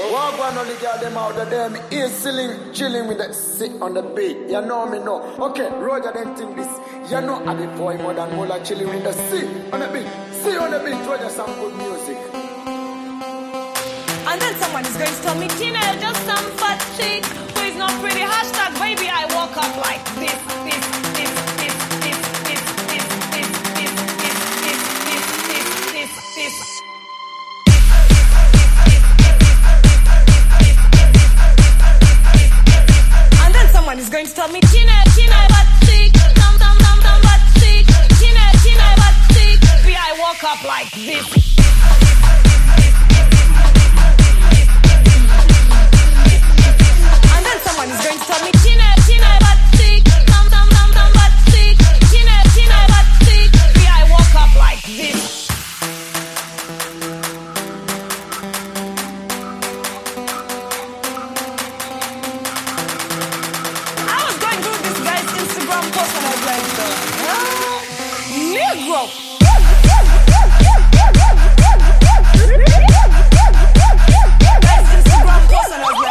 Walk one only girl them out of them is chilling with that sit on the beat. You know me know. Okay, Roger then think this. You know I the boy more than Mola chilling with the sit on the beat. See on the beat, Roger some good music. And then someone is going to tell me, Tina, you're just some fat chick who is not pretty. Hashtag baby, I woke up like this. And then someone is going to tell me, Tina, fat chick, some fat chick. Tina, fat chick. Baby, I woke up like this. Someone is going to tell me, Tina, fat chick, some fat chick. Tina, fat chick. Baby, I woke up like this. I was going through this guy's Instagram post and I was like, Negro. Guy's Instagram post and I was like,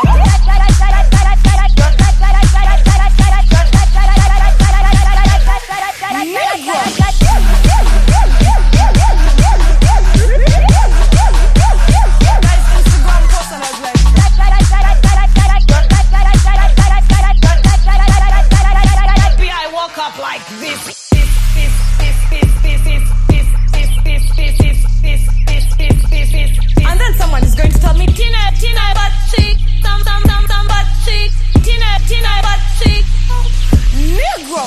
and then someone is going to tell me, Tina, fat chick, some fat chick. Tina, fat chick, Negro.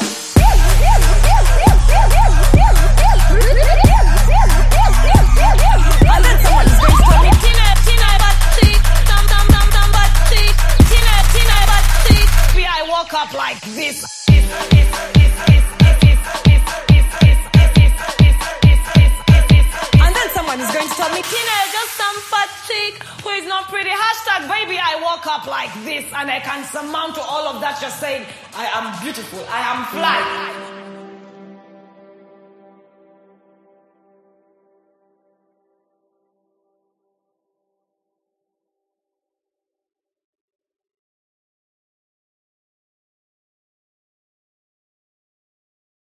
And then someone is going to tell me, Tina, fat chick, some fat chick. Tina, fat chick. Baby, I woke up like this. And then someone is going to tell me, Tina, just some fat chick who is not pretty. Hashtag baby, I woke up like this. And I can surmount to all of that just saying, I am beautiful, I am fly.